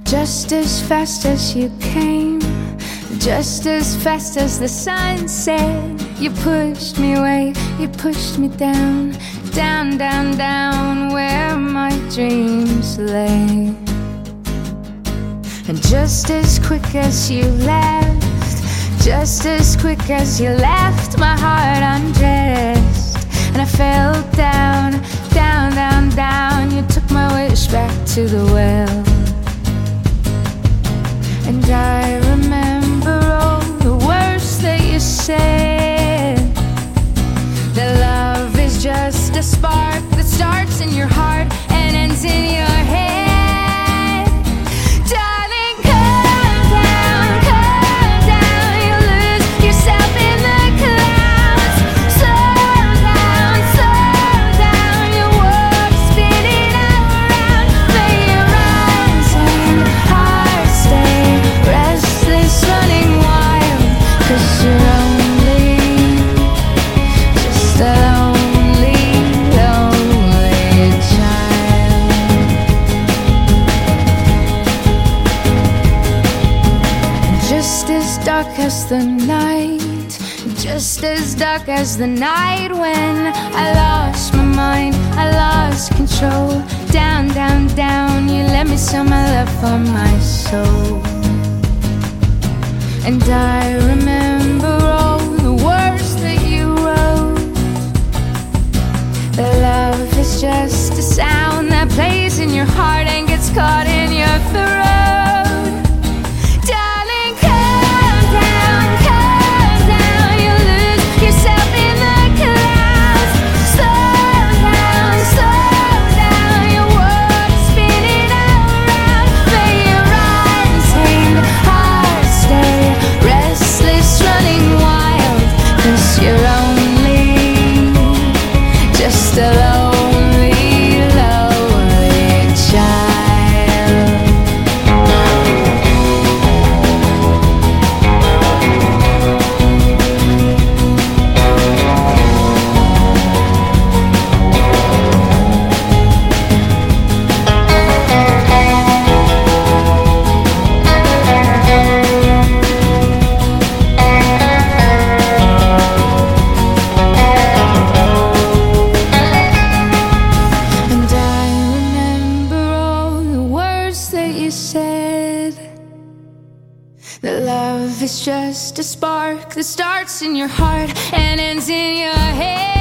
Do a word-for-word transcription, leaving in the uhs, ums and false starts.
Just as fast as you came, just as fast as the sun set, you pushed me away, you pushed me down, down, down, down, where my dreams lay. And just as quick as you left, just as quick as you left, my heart undressed, and I fell down, down, down, down. You took my wish back to the well. And I remember all the words that you said, that love is just a spark that starts in your heart and ends in your head. Darling, calm down, calm down. You'll lose yourself in the clouds. Slow down, slow down. Your world is spinning around. May your rising heart stay restless, running wild, 'cause you're only just a lonely, lonely child. Just as dark as the night, just as dark as the night when I lost my mind, I lost control. Down, down, down, you let me sell my love for my soul. And I remember all the words that you wrote, that love is just a sound that plays in your heart and gets caught in your throat. Darling, calm down, calm down. You'll lose yourself in the clouds. Slow down, slow down. Your world is spinning around. May your rising heart stay restless, running wild, 'cause you're only just a lonely, lonely child. And I remember all the words that you said, that love is just a spark that starts in your heart and ends in your head.